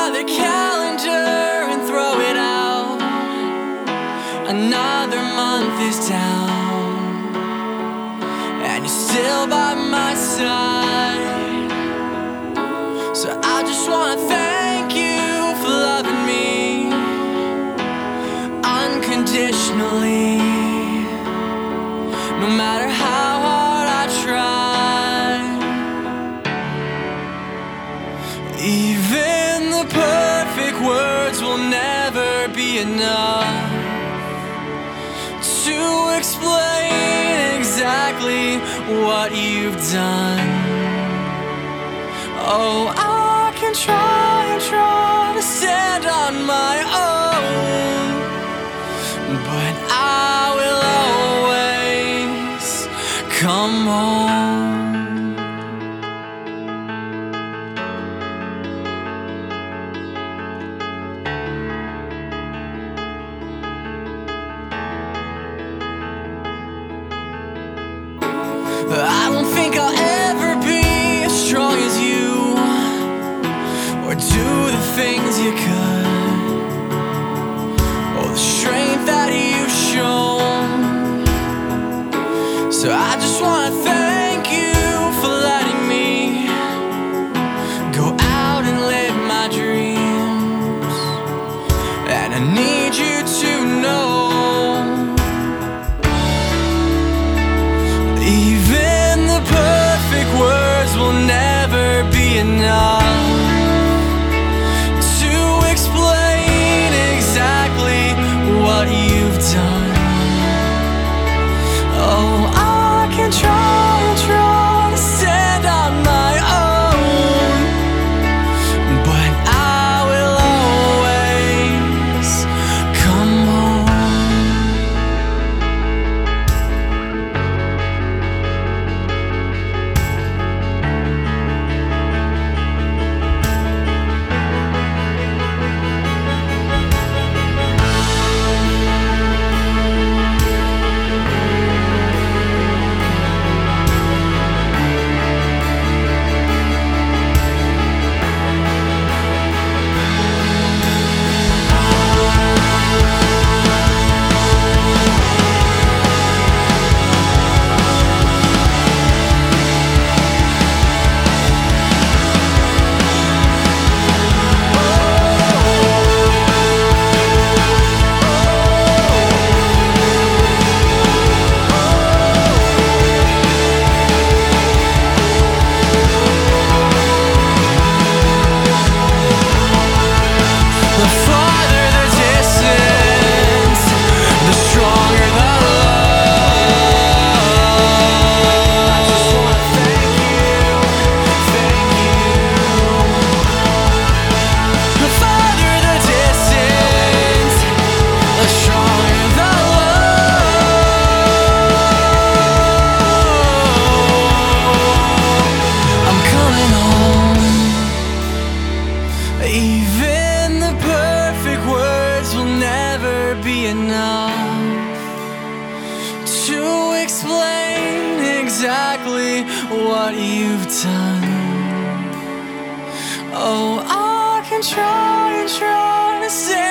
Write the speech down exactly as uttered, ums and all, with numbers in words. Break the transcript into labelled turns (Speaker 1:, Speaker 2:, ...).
Speaker 1: by the calendar and throw it out. Another month is down, and you're still by my side. So I just wanna thank you for loving me unconditionally, no matter how hard I try. Even the perfect words will never be enough to explain exactly what you've done. Oh, I can try and try to stand on my own, but I will always come home. I don't think I'll ever be as strong as you, or do the things you could, or the strength that you've shown. So I just wanna thank you for letting me go out and live my dreams. And I need you to know, even the perfect words will never be enough to explain exactly what you've done. Oh, I can try and try to stand on my own, but I will always come home. Even the perfect words will never be enough to explain exactly what you've done. Oh, I can try and try to say